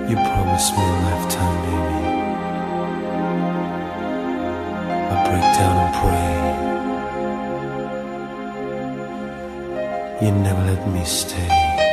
You promised me a lifetime, baby. I break down and pray. You never let me stay.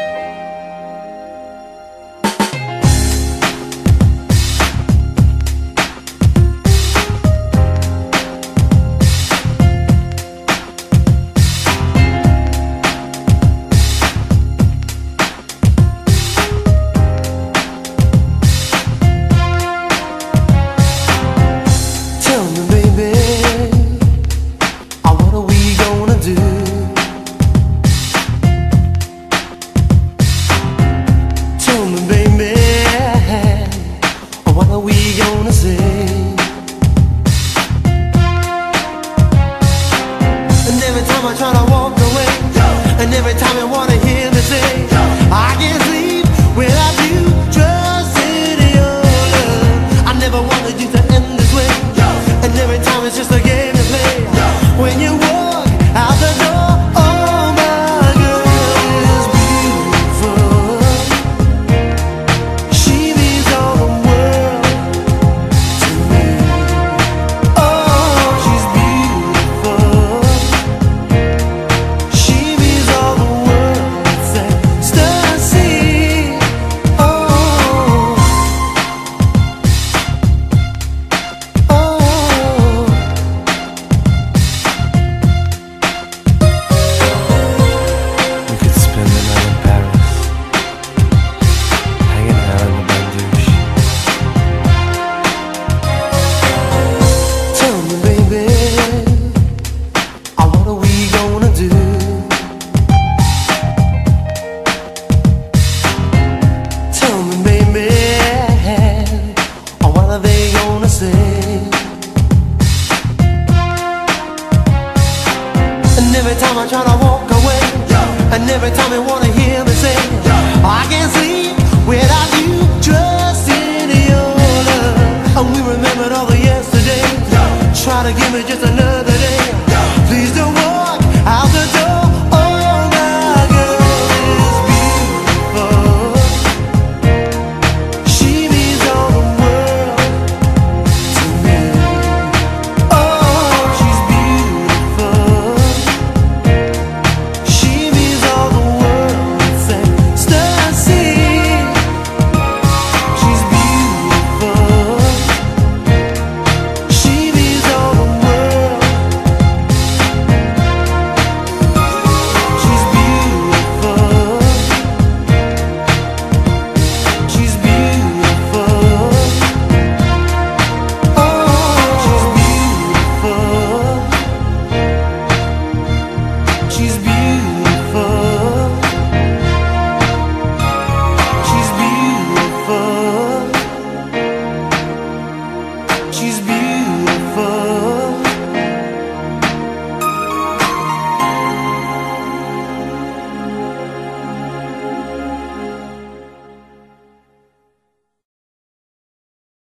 Every time I try to walk away, and every time you wanna hear me say, I can't sleep without you, trust in your love. And we remembered all the yesterdays, try to give me just